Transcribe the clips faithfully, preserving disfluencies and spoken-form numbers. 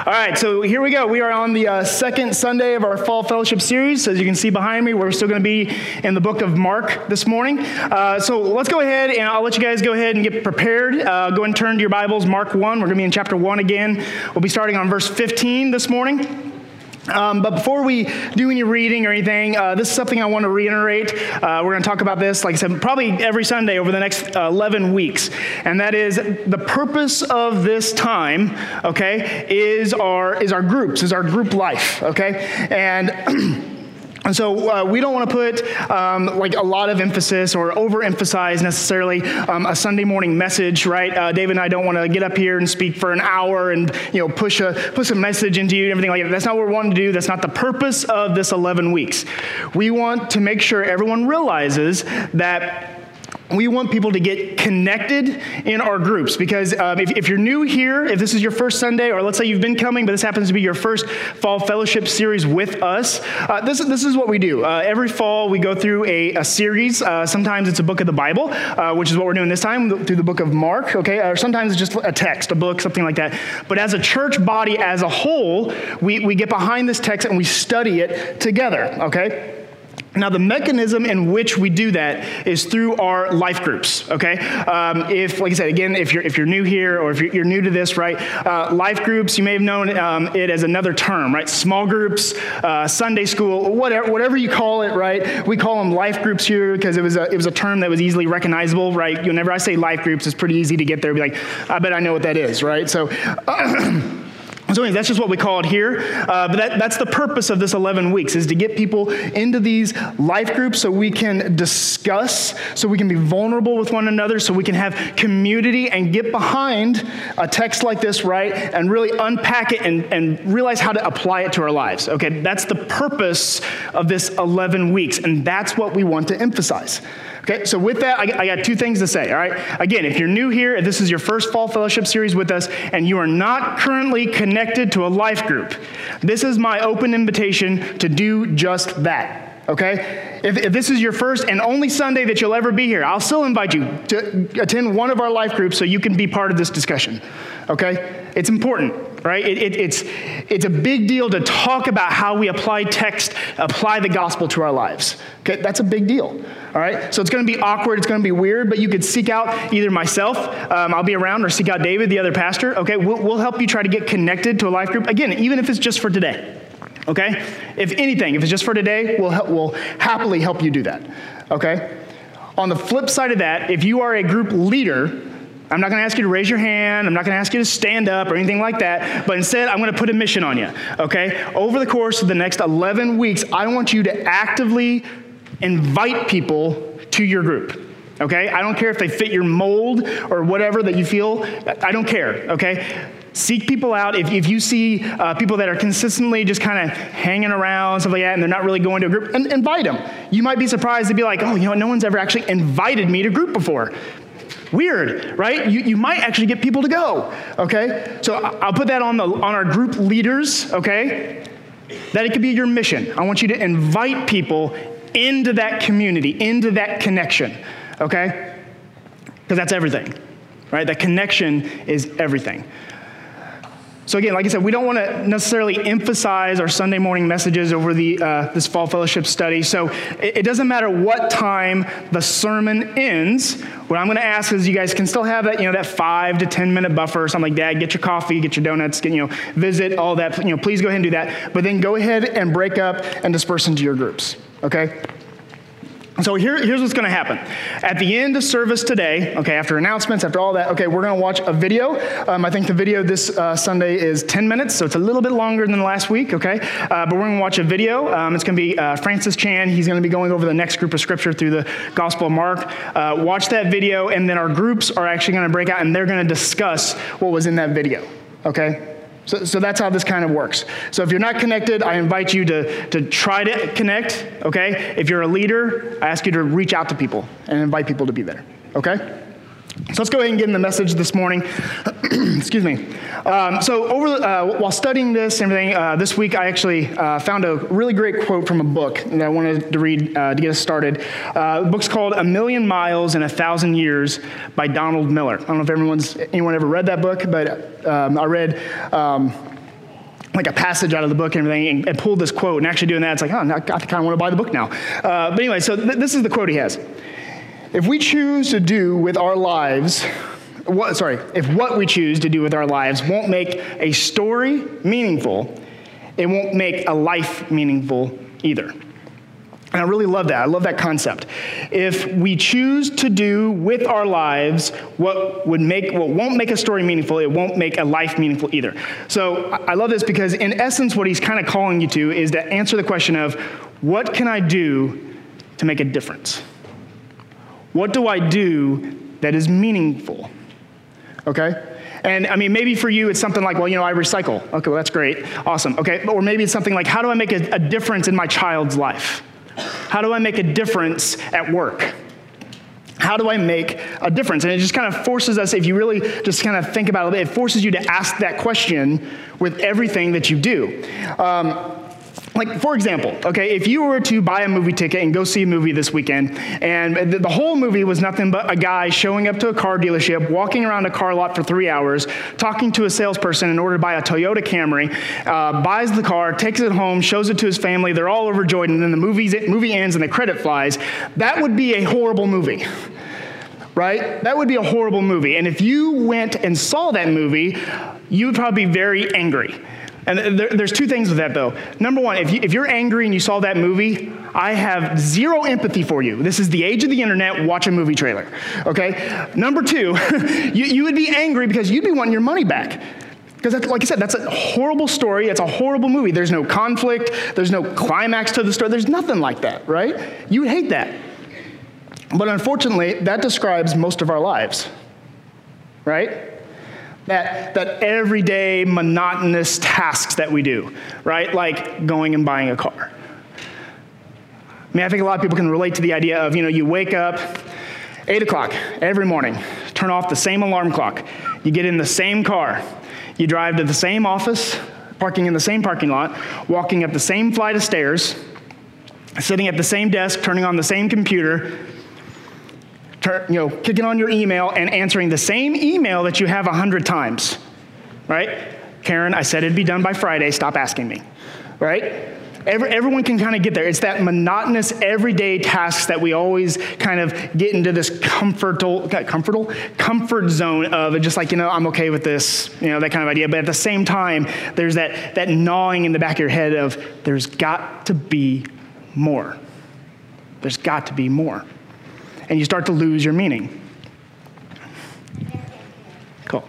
All right, so here we go. We are on the uh, second Sunday of our Fall Fellowship series. As you can see behind me, we're still going to be in the book of Mark this morning. Uh, so let's go ahead, and I'll let you guys go ahead and get prepared. Uh, go and turn to your Bibles, Mark one. We're going to be in chapter one again. We'll be starting on verse fifteen this morning. Um, but before we do any reading or anything, uh, this is something I want to reiterate. Uh, we're going to talk about this, like I said, probably every Sunday over the next uh, eleven weeks. And that is the purpose of this time, okay, is our, is our groups, is our group life, okay? And... And so uh, we don't want to put um, like a lot of emphasis or overemphasize necessarily um, a Sunday morning message, right? Uh, David and I don't want to get up here and speak for an hour and you know push a push a message into you and everything like that. That's not what we're wanting to do. That's not the purpose of this eleven weeks. We want to make sure everyone realizes that we want people to get connected in our groups because um, if, if you're new here, if this is your first Sunday, or let's say you've been coming, but this happens to be your first Fall Fellowship series with us, uh, this, this is what we do. Uh, every fall, we go through a, a series. Uh, sometimes it's a book of the Bible, uh, which is what we're doing this time, through the book of Mark, okay? Or sometimes it's just a text, a book, something like that. But as a church body as a whole, we, we get behind this text and we study it together, okay? Now, the mechanism in which we do that is through our life groups, okay? Um, if, like I said, again, if you're if you're new here or if you're, you're new to this, right? Uh, life groups, you may have known um, it as another term, right? Small groups, uh, Sunday school, whatever whatever you call it, right? We call them life groups here because it was a it was a term that was easily recognizable, right? Whenever I say life groups, it's pretty easy to get there and be like, I bet I know what that is, right? So. Uh, So anyway, that's just what we call it here. Uh, but that, that's the purpose of this eleven weeks, is to get people into these life groups so we can discuss, so we can be vulnerable with one another, so we can have community and get behind a text like this, right, and really unpack it and, and realize how to apply it to our lives. Okay, that's the purpose of this eleven weeks, and that's what we want to emphasize. Okay, so with that, I, I got two things to say, all right? Again, if you're new here, if this is your first Fall Fellowship series with us, and you are not currently connected to a life group, this is my open invitation to do just that, okay? If, if this is your first and only Sunday that you'll ever be here, I'll still invite you to attend one of our life groups so you can be part of this discussion, okay? It's important. Right? It, it, it's, it's a big deal to talk about how we apply text, apply the gospel to our lives. Okay? That's a big deal. All right? So it's going to be awkward. It's going to be weird, but you could seek out either myself, um, I'll be around, or seek out David, the other pastor. Okay? We'll, we'll help you try to get connected to a life group. Again, even if it's just for today. Okay? If anything, if it's just for today, we'll, help, we'll happily help you do that. Okay? On the flip side of that, if you are a group leader, I'm not going to ask you to raise your hand. I'm not going to ask you to stand up or anything like that. But instead, I'm going to put a mission on you, okay? Over the course of the next eleven weeks, I want you to actively invite people to your group, okay? I don't care if they fit your mold or whatever that you feel. I don't care, okay? Seek people out. If, if you see uh, people that are consistently just kind of hanging around, stuff like that, and they're not really going to a group, and invite them. You might be surprised to be like, oh, you know, no one's ever actually invited me to group before. Weird, right? You you might actually get people to go, okay? So I'll put that on the on our group leaders, okay? That it could be your mission. I want you to invite people into that community, into that connection, okay? Because that's everything, right? That connection is everything. So again, like I said, we don't want to necessarily emphasize our Sunday morning messages over the uh, this Fall Fellowship study. So it, it doesn't matter what time the sermon ends. What I'm going to ask is you guys can still have that, you know, that five to ten minute buffer or something like that. Get your coffee, get your donuts, get, you know, visit, all that. You know, please go ahead and do that. But then go ahead and break up and disperse into your groups. Okay. So here, here's what's going to happen. At the end of service today, okay, after announcements, after all that, okay, we're going to watch a video. Um, I think the video this uh, Sunday is ten minutes, so it's a little bit longer than last week, okay? Uh, but we're going to watch a video. Um, it's going to be uh, Francis Chan. He's going to be going over the next group of scripture through the Gospel of Mark. Uh, watch that video, and then our groups are actually going to break out, and they're going to discuss what was in that video, okay? So, so that's how this kind of works. So if you're not connected, I invite you to, to try to connect, okay? If you're a leader, I ask you to reach out to people and invite people to be there, okay? So let's go ahead and get in the message this morning. Excuse me. Um, so over the, uh, while studying this and everything, uh, this week I actually uh, found a really great quote from a book that I wanted to read uh, to get us started. Uh, the book's called A Million Miles in a Thousand Years by Donald Miller. I don't know if everyone's, anyone ever read that book, but um, I read... Um, like a passage out of the book and everything, and, and pulled this quote. And actually doing that, it's like, oh, I kind of want to buy the book now. Uh, but anyway, so th- this is the quote he has. If we choose to do with our lives, what, sorry, if what we choose to do with our lives won't make a story meaningful, it won't make a life meaningful either. And I really love that. I love that concept. If we choose to do with our lives what would make, what won't make a story meaningful, it won't make a life meaningful either. So I love this because in essence, what he's kind of calling you to is to answer the question of, what can I do to make a difference? What do I do that is meaningful? Okay? And I mean, maybe for you, it's something like, well, you know, I recycle. Okay, well, that's great. Awesome. Okay, or maybe it's something like, how do I make a, a difference in my child's life? How do I make a difference at work? How do I make a difference? And it just kind of forces us, if you really just kind of think about it, it forces you to ask that question with everything that you do. Um, Like, for example, okay, if you were to buy a movie ticket and go see a movie this weekend, and the whole movie was nothing but a guy showing up to a car dealership, walking around a car lot for three hours, talking to a salesperson in order to buy a Toyota Camry, uh, buys the car, takes it home, shows it to his family, they're all overjoyed, and then the movie's, movie ends and the credit flies, that would be a horrible movie. Right? That would be a horrible movie. And if you went and saw that movie, you would probably be very angry. And there, there's two things with that, though. Number one, if, you, if you're angry and you saw that movie, I have zero empathy for you. This is the age of the internet. Watch a movie trailer, okay? Number two, you, you would be angry because you'd be wanting your money back. Because, like I said, that's a horrible story. It's a horrible movie. There's no conflict. There's no climax to the story. There's nothing like that, right? You would hate that. But unfortunately, that describes most of our lives, right? That, that everyday monotonous tasks that we do, right? Like going and buying a car. I mean, I think a lot of people can relate to the idea of, you know, you wake up eight o'clock every morning, turn off the same alarm clock, you get in the same car, you drive to the same office, parking in the same parking lot, walking up the same flight of stairs, sitting at the same desk, turning on the same computer, Turn, you know, kicking on your email and answering the same email that you have a hundred times, right? Karen, I said it'd be done by Friday. Stop asking me, right? Every, everyone can kind of get there. It's that monotonous, everyday tasks that we always kind of get into this comfortable, comfortable, comfort zone of just like, you know, I'm okay with this, you know, that kind of idea. But at the same time, there's that that gnawing in the back of your head of there's got to be more. There's got to be more. And you start to lose your meaning. Cool.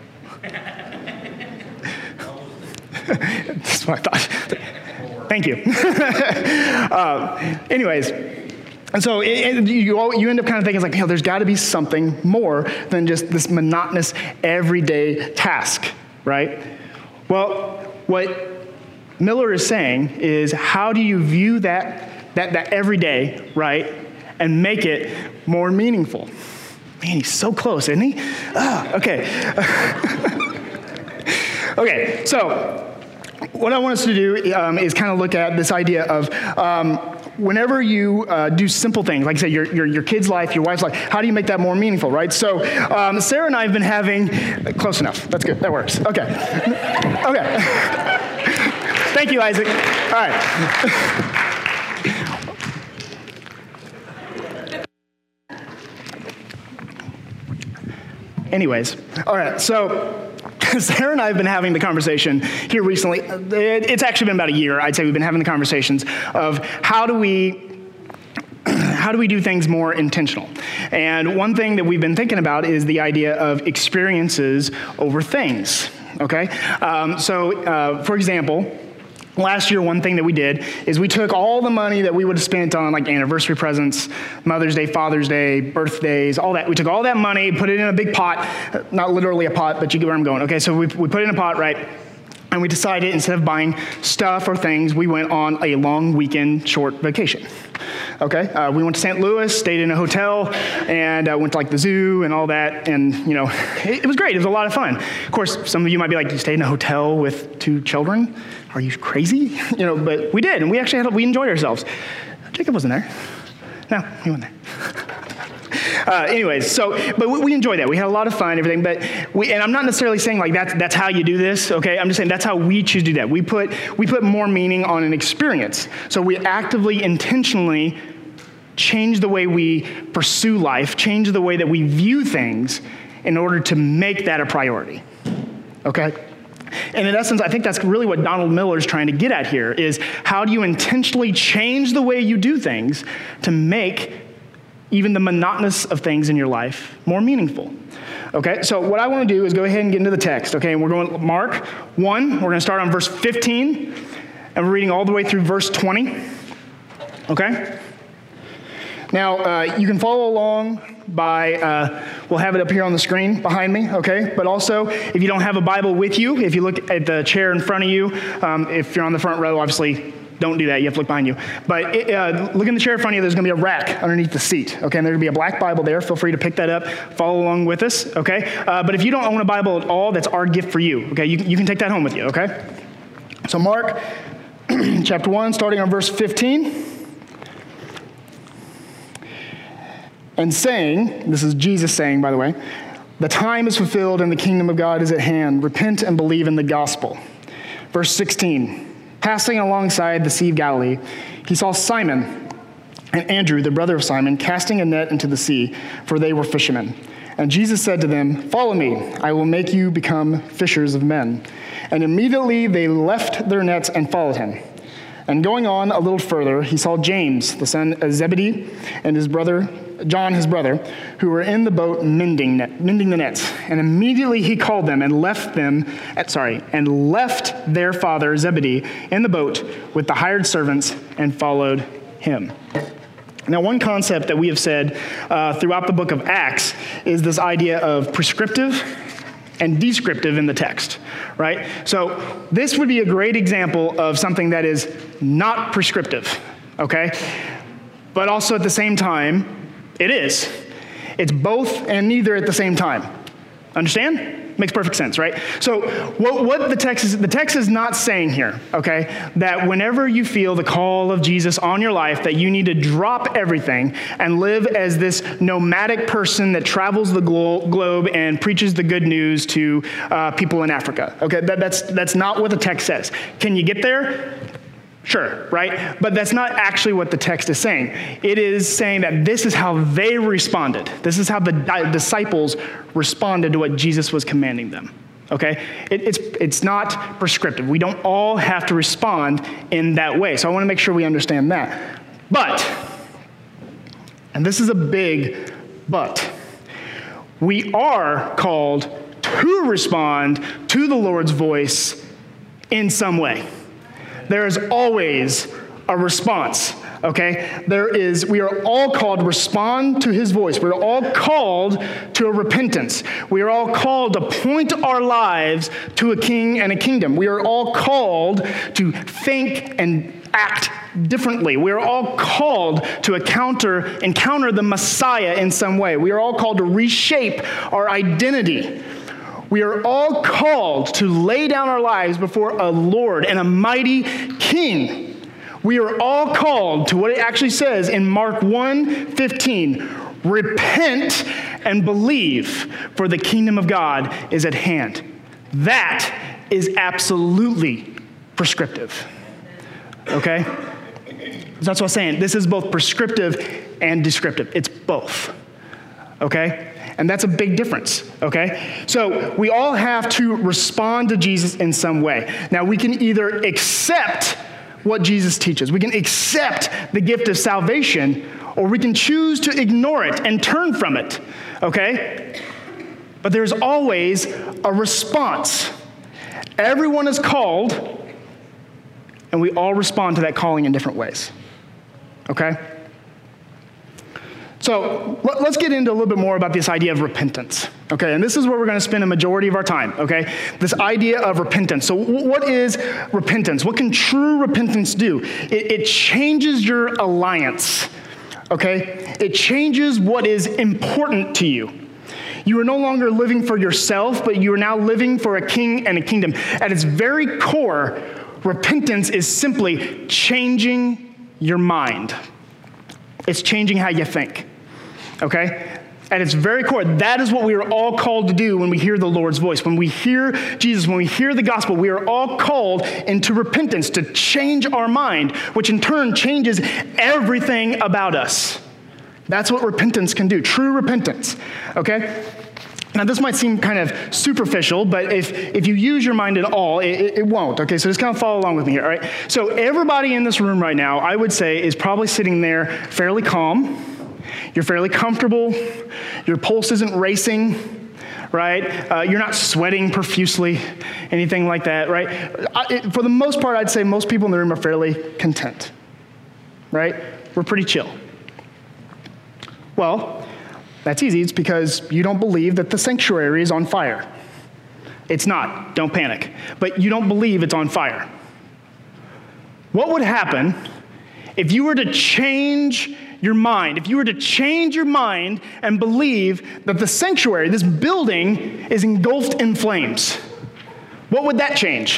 That's what I thought. Thank you. uh, anyways, and so it, it, you, all, you end up kind of thinking, it's like, you know, there's got to be something more than just this monotonous everyday task, right? Well, what Miller is saying is, how do you view that, that, that everyday, right, and make it more meaningful? Man, he's so close, isn't he? Ah, okay. Okay, so what I want us to do um, is kind of look at this idea of um, whenever you uh, do simple things, like I said, your, your, your kid's life, your wife's life, how do you make that more meaningful, right? So um, Sarah and I have been having, close enough, that's good, that works, okay. Okay. Thank you, Isaac. All right. Anyways, all right, so Sarah and I have been having the conversation here recently. It's actually been about a year, I'd say we've been having the conversations of how do we how do we do things more intentional? And one thing that we've been thinking about is the idea of experiences over things, okay? Um, so, uh, for example, last year, one thing that we did is we took all the money that we would have spent on like anniversary presents, Mother's Day, Father's Day, birthdays, all that. We took all that money, put it in a big pot, not literally a pot, but you get where I'm going. Okay, so we, we put it in a pot, right? And we decided instead of buying stuff or things, we went on a long weekend short vacation. Okay, uh, we went to Saint Louis, stayed in a hotel, and uh, went to like the zoo and all that, and you know, it, it was great. It was a lot of fun. Of course, some of you might be like, "You stayed in a hotel with two children? Are you crazy?" You know, but we did, and we actually had we enjoyed ourselves. Jacob wasn't there. No, he wasn't there. Uh, anyways, so, but we, we enjoy that. We had a lot of fun, everything, but we, and I'm not necessarily saying like that's, that's how you do this, okay? I'm just saying that's how we choose to do that. We put, we put more meaning on an experience. So we actively, intentionally change the way we pursue life, change the way that we view things in order to make that a priority, okay? And in essence, I think that's really what Donald Miller is trying to get at here, is how do you intentionally change the way you do things to make even the monotonous of things in your life more meaningful? Okay, so what I want to do is go ahead and get into the text, okay? And we're going to Mark one, we're going to start on verse fifteen, and we're reading all the way through verse twenty, okay? Now, uh, you can follow along by, uh, we'll have it up here on the screen behind me, okay? But also, if you don't have a Bible with you, if you look at the chair in front of you, um, if you're on the front row, obviously, don't do that. You have to look behind you. But it, uh, look in the chair in front of you. There's going to be a rack underneath the seat, okay? And there's going to be a black Bible there. Feel free to pick that up. Follow along with us, okay? Uh, but if you don't own a Bible at all, that's our gift for you, okay? You, you can take that home with you, okay? So Mark chapter one, starting on verse fifteen. And saying, this is Jesus saying, by the way, the time is fulfilled and the kingdom of God is at hand. Repent and believe in the gospel. Verse sixteen, passing alongside the Sea of Galilee, he saw Simon and Andrew, the brother of Simon, casting a net into the sea, for they were fishermen. And Jesus said to them, follow me, I will make you become fishers of men. And immediately they left their nets and followed him. And going on a little further, he saw James, the son of Zebedee, and his brother, John, his brother, who were in the boat mending, net, mending the nets. And immediately he called them and left them, at, sorry, and left their father Zebedee in the boat with the hired servants and followed him. Now, one concept that we have said uh, throughout the book of Acts is this idea of prescriptive and descriptive in the text, right? So this would be a great example of something that is not prescriptive, okay? But also at the same time, it is. It's both and neither at the same time. Understand? Makes perfect sense, right? So what, what the text is, the text is not saying here, okay, that whenever you feel the call of Jesus on your life, that you need to drop everything and live as this nomadic person that travels the glo- globe and preaches the good news to uh, people in Africa. Okay, that, that's that's not what the text says. Can you get there? Sure, right? But that's not actually what the text is saying. It is saying that this is how they responded. This is how the di- disciples responded to what Jesus was commanding them. Okay? It, it's, it's not prescriptive. We don't all have to respond in that way. So I want to make sure we understand that. But, and this is a big but, we are called to respond to the Lord's voice in some way. There is always a response, okay? There is, we are all called to respond to his voice. We're all called to a repentance. We are all called to point our lives to a king and a kingdom. We are all called to think and act differently. We are all called to encounter, encounter the Messiah in some way. We are all called to reshape our identity. We are all called to lay down our lives before a Lord and a mighty King. We are all called to what it actually says in Mark one fifteen, repent and believe, for the kingdom of God is at hand. That is absolutely prescriptive. Okay? That's what I'm saying. This is both prescriptive and descriptive. It's both. Okay? And that's a big difference, okay? So we all have to respond to Jesus in some way. Now, we can either accept what Jesus teaches. We can accept the gift of salvation, or we can choose to ignore it and turn from it, okay? But there's always a response. Everyone is called, and we all respond to that calling in different ways, okay? So let's get into a little bit more about this idea of repentance, okay? And this is where we're going to spend a majority of our time, okay? This idea of repentance. So what is repentance? What can true repentance do? It, it changes your alliance, okay? It changes what is important to you. You are no longer living for yourself, but you are now living for a king and a kingdom. At its very core, repentance is simply changing your mind. It's changing how you think. Okay? At its very core, that is what we are all called to do when we hear the Lord's voice. When we hear Jesus, when we hear the gospel, we are all called into repentance to change our mind, which in turn changes everything about us. That's what repentance can do, true repentance, okay? Now, this might seem kind of superficial, but if, if you use your mind at all, it, it won't, okay? So just kind of follow along with me here, all right? So everybody in this room right now, I would say, is probably sitting there fairly calm. You're fairly comfortable. Your pulse isn't racing, right? Uh, you're not sweating profusely, anything like that, right? I, it, for the most part, I'd say most people in the room are fairly content, right? We're pretty chill. Well, that's easy. It's because you don't believe that the sanctuary is on fire. It's not. Don't panic. But you don't believe it's on fire. What would happen if you were to change your mind, if you were to change your mind and believe that the sanctuary, this building, is engulfed in flames? What would that change?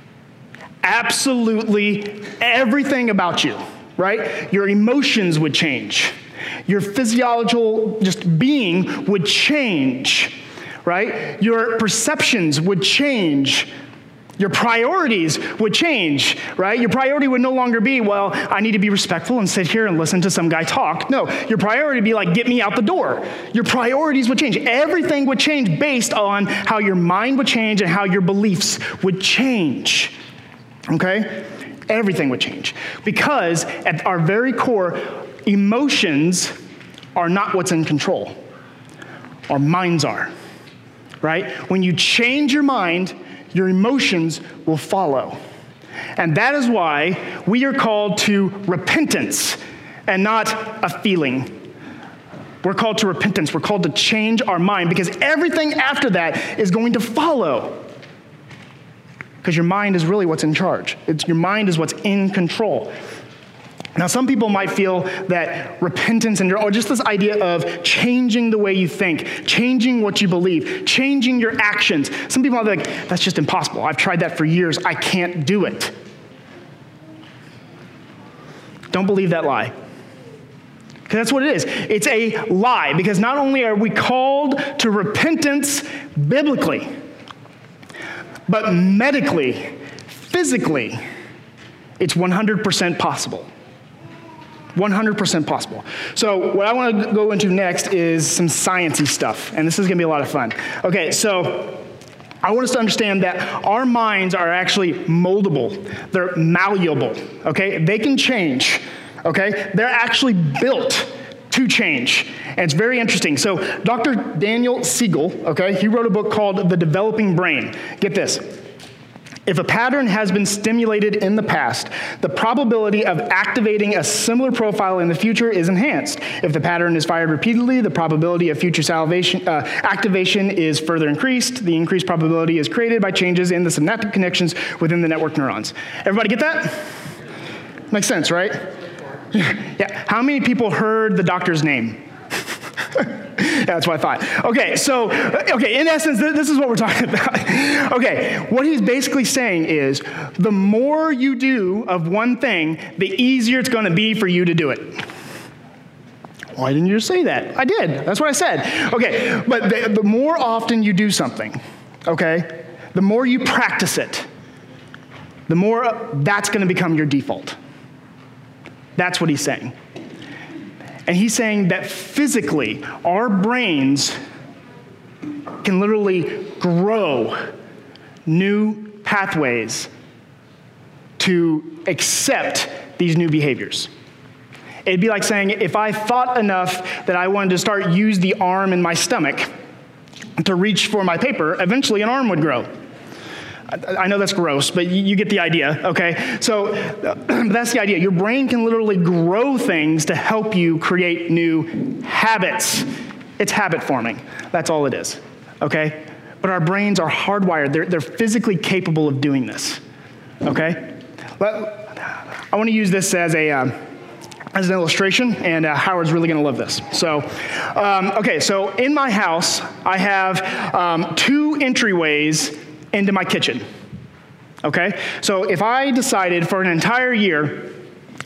Absolutely everything about you, right? Your emotions would change. Your physiological just being would change, right? Your perceptions would change. Your priorities would change, right? Your priority would no longer be, well, I need to be respectful and sit here and listen to some guy talk. No, your priority would be like, get me out the door. Your priorities would change. Everything would change based on how your mind would change and how your beliefs would change, okay? Everything would change. Because at our very core, emotions are not what's in control. Our minds are, right? When you change your mind, your emotions will follow. And that is why we are called to repentance and not a feeling. We're called to repentance. We're called to change our mind because everything after that is going to follow. Because your mind is really what's in charge. It's, your mind is what's in control. Now, some people might feel that repentance and or just this idea of changing the way you think, changing what you believe, changing your actions. Some people are like, that's just impossible. I've tried that for years. I can't do it. Don't believe that lie. Because that's what it is. It's a lie. Because not only are we called to repentance biblically, but medically, physically, it's one hundred percent possible. one hundred percent possible. So what I want to go into next is some sciencey stuff, and this is going to be a lot of fun. Okay, so I want us to understand that our minds are actually moldable. They're malleable, okay? They can change, okay? They're actually built to change, and it's very interesting. So Doctor Daniel Siegel, okay, he wrote a book called The Developing Brain. Get this. If a pattern has been stimulated in the past, the probability of activating a similar profile in the future is enhanced. If the pattern is fired repeatedly, the probability of future salvation, uh, activation is further increased. The increased probability is created by changes in the synaptic connections within the network neurons. Everybody get that? Makes sense, right? Yeah. How many people heard the doctor's name? Yeah, that's what I thought. Okay, so, okay, in essence, th- this is what we're talking about. Okay, what he's basically saying is the more you do of one thing, the easier it's going to be for you to do it. Why didn't you just say that? I did. That's what I said. Okay, but the, the more often you do something, okay, the more you practice it, the more that's going to become your default. That's what he's saying. And he's saying that physically, our brains can literally grow new pathways to accept these new behaviors. It'd be like saying, if I thought enough that I wanted to start use the arm in my stomach to reach for my paper, eventually an arm would grow. I know that's gross, but you get the idea, okay? So that's the idea. Your brain can literally grow things to help you create new habits. It's habit forming. That's all it is, okay? But our brains are hardwired. They're, they're physically capable of doing this, okay? I want to use this as a... Um, as an illustration, and uh, Howard's really going to love this. So, um, okay, so in my house, I have um, two entryways into my kitchen, okay? So if I decided for an entire year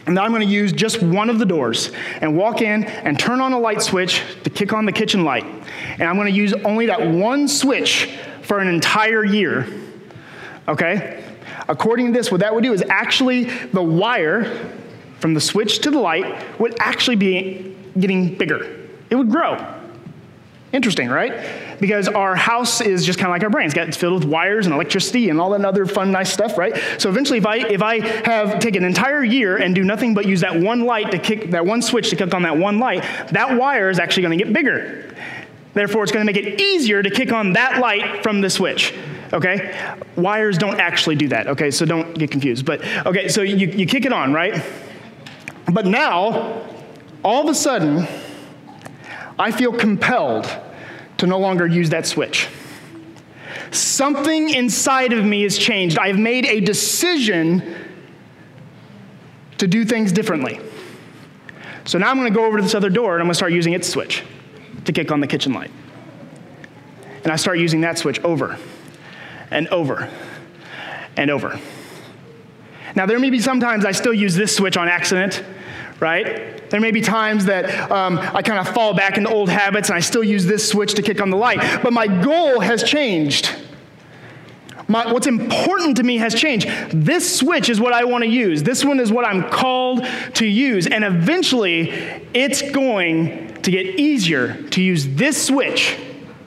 And now I'm going to use just one of the doors and walk in and turn on a light switch to kick on the kitchen light. And I'm going to use only that one switch for an entire year, okay? According to this, what that would do is actually the wire from the switch to the light would actually be getting bigger. It would grow. Interesting, right? Because our house is just kind of like our brain. It's, got, it's filled with wires and electricity and all that other fun, nice stuff, right? So eventually, if I if I have take an entire year and do nothing but use that one light to kick, that one switch to kick on that one light, that wire is actually going to get bigger. Therefore, it's going to make it easier to kick on that light from the switch, okay? Wires don't actually do that, okay? So don't get confused. But, okay, so you, you kick it on, right? But now, all of a sudden, I feel compelled to no longer use that switch. Something inside of me has changed. I've made a decision to do things differently. So now I'm going to go over to this other door and I'm going to start using its switch to kick on the kitchen light. And I start using that switch over and over and over. Now, there may be sometimes I still use this switch on accident, right? There may be times that um, I kind of fall back into old habits and I still use this switch to kick on the light. But my goal has changed. My, what's important to me has changed. This switch is what I want to use. This one is what I'm called to use. And eventually, it's going to get easier to use this switch.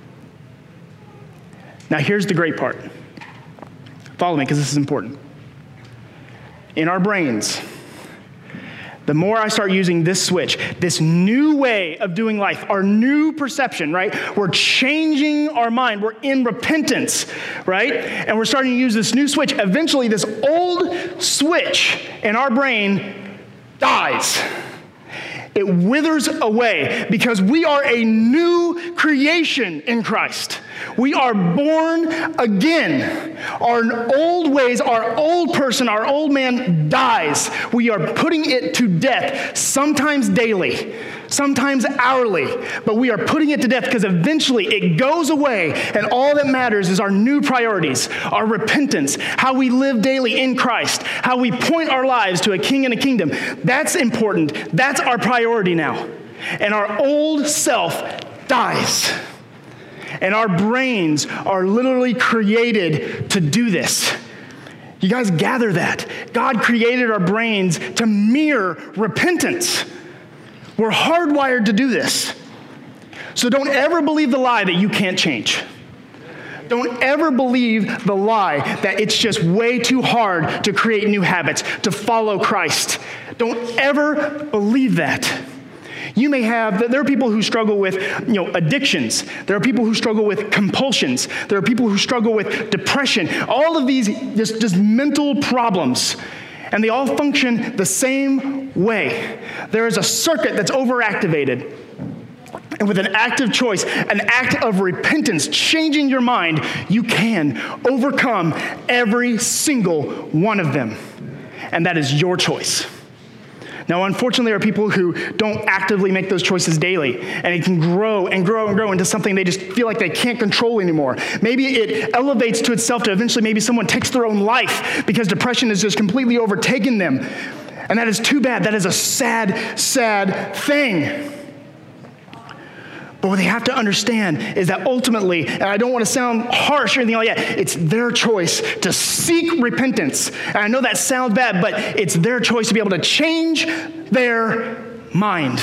Now, here's the great part. Follow me, because this is important. In our brains, the more I start using this switch, this new way of doing life, our new perception, right? We're changing our mind. We're in repentance, right? And we're starting to use this new switch. Eventually, this old switch in our brain dies. It withers away because we are a new creation in Christ. We are born again. Our old ways, our old person, our old man dies. We are putting it to death, sometimes daily, sometimes hourly, but we are putting it to death because eventually it goes away, and all that matters is our new priorities, our repentance, how we live daily in Christ, how we point our lives to a king and a kingdom. That's important. That's our priority now. And our old self dies. And our brains are literally created to do this. You guys gather that. God created our brains to mirror repentance. We're hardwired to do this. So don't ever believe the lie that you can't change. Don't ever believe the lie that it's just way too hard to create new habits, to follow Christ. Don't ever believe that. You may have, there are people who struggle with, you know, addictions. There are people who struggle with compulsions. There are people who struggle with depression. All of these just, just mental problems. And they all function the same way. There is a circuit that's overactivated. And with an active choice, an act of repentance, changing your mind, you can overcome every single one of them. And that is your choice. Now, unfortunately, there are people who don't actively make those choices daily, and it can grow and grow and grow into something they just feel like they can't control anymore. Maybe it elevates to itself to eventually maybe someone takes their own life because depression has just completely overtaken them. And that is too bad. That is a sad, sad thing. But what they have to understand is that ultimately, and I don't want to sound harsh or anything like that, it's their choice to seek repentance. And I know that sounds bad, but it's their choice to be able to change their mind.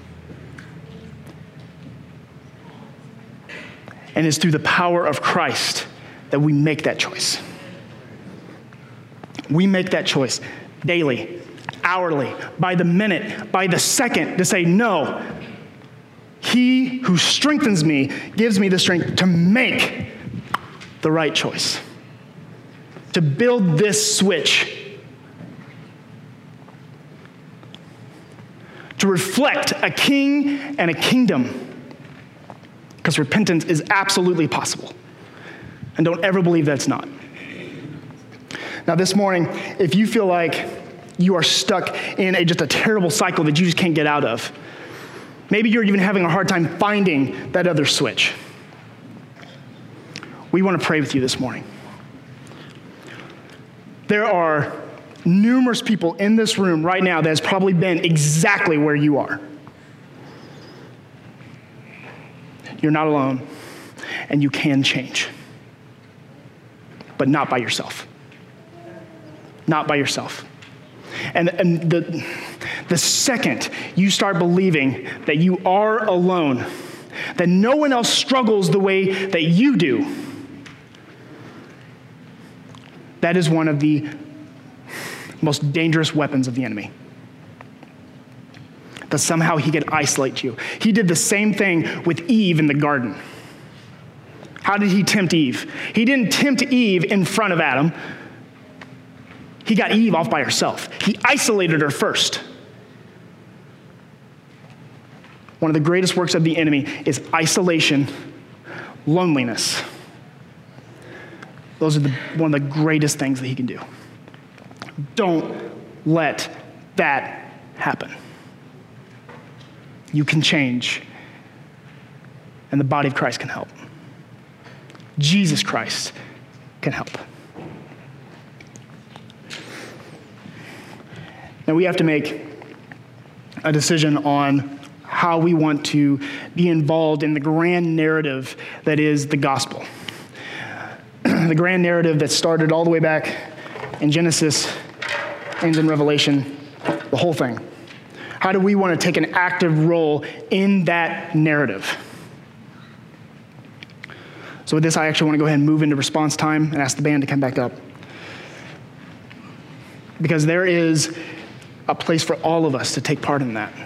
And it's through the power of Christ that we make that choice. We make that choice daily, hourly, by the minute, by the second, to say, no, He who strengthens me gives me the strength to make the right choice, to build this switch, to reflect a king and a kingdom, because repentance is absolutely possible. And don't ever believe that it's not. Now this morning, if you feel like you are stuck in a, just a terrible cycle that you just can't get out of, maybe you're even having a hard time finding that other switch, we want to pray with you this morning. There are numerous people in this room right now that has probably been exactly where you are. You're not alone, and you can change, but not by yourself. Not by yourself. And, and the, the second you start believing that you are alone, that no one else struggles the way that you do, that is one of the most dangerous weapons of the enemy. That somehow he could isolate you. He did the same thing with Eve in the garden. How did he tempt Eve? He didn't tempt Eve in front of Adam. He got Eve off by herself. He isolated her first. One of the greatest works of the enemy is isolation, loneliness. Those are the, one of the greatest things that he can do. Don't let that happen. You can change, and the body of Christ can help. Jesus Christ can help. Now we have to make a decision on how we want to be involved in the grand narrative that is the gospel. The grand narrative that started all the way back in Genesis, ends in Revelation, the whole thing. How do we want to take an active role in that narrative? So with this, I actually want to go ahead and move into response time and ask the band to come back up. Because there is a place for all of us to take part in that.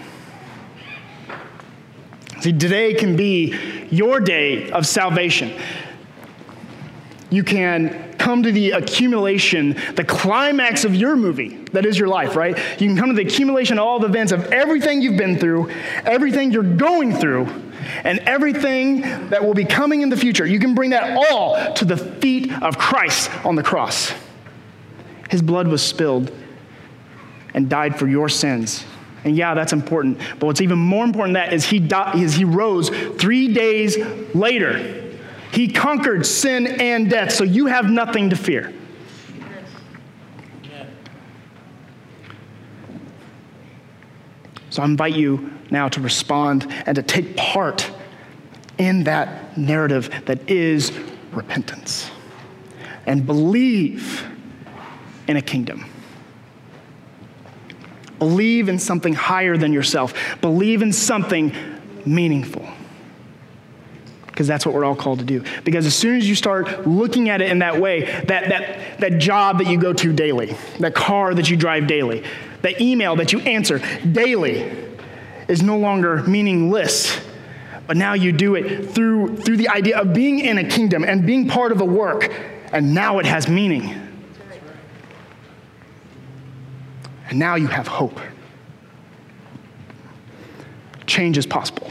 See, today can be your day of salvation. You can come to the accumulation, the climax of your movie, that is your life, right? You can come to the accumulation of all the events of everything you've been through, everything you're going through, and everything that will be coming in the future. You can bring that all to the feet of Christ on the cross. His blood was spilled and died for your sins. And yeah, that's important. But what's even more important than that is he died, is he rose three days later. He conquered sin and death, so you have nothing to fear. So I invite you now to respond and to take part in that narrative that is repentance. And believe in a kingdom. Believe in something higher than yourself. Believe in something meaningful. Because that's what we're all called to do. Because as soon as you start looking at it in that way, that, that, that job that you go to daily, that car that you drive daily, that email that you answer daily is no longer meaningless. But now you do it through, through the idea of being in a kingdom and being part of a work. And now it has meaning. And now you have hope. Change is possible.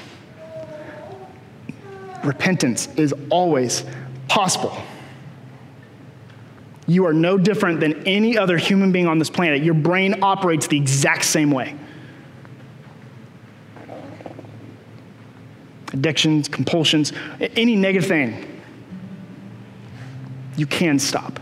Repentance is always possible. You are no different than any other human being on this planet. Your brain operates the exact same way. Addictions, compulsions, any negative thing, you can stop.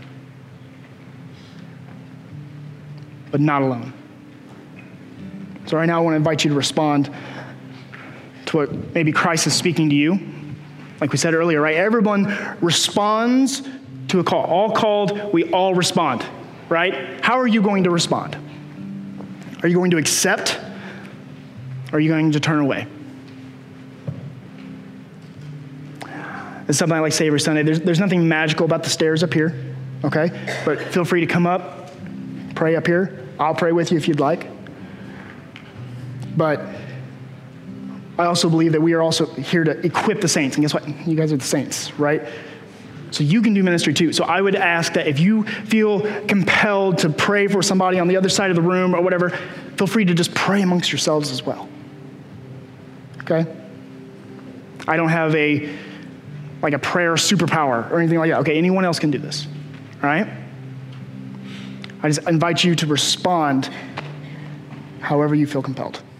But not alone. So right now I want to invite you to respond to what maybe Christ is speaking to you. Like we said earlier, right? Everyone responds to a call. All called, we all respond, right? How are you going to respond? Are you going to accept? Or are you going to turn away? It's something I like to say every Sunday. There's, there's nothing magical about the stairs up here, okay? But feel free to come up, pray up here. I'll pray with you if you'd like. But I also believe that we are also here to equip the saints. And guess what? You guys are the saints, right? So you can do ministry too. So I would ask that if you feel compelled to pray for somebody on the other side of the room or whatever, feel free to just pray amongst yourselves as well. Okay? I don't have a like a prayer superpower or anything like that. Okay, anyone else can do this. All right? I just invite you to respond however you feel compelled.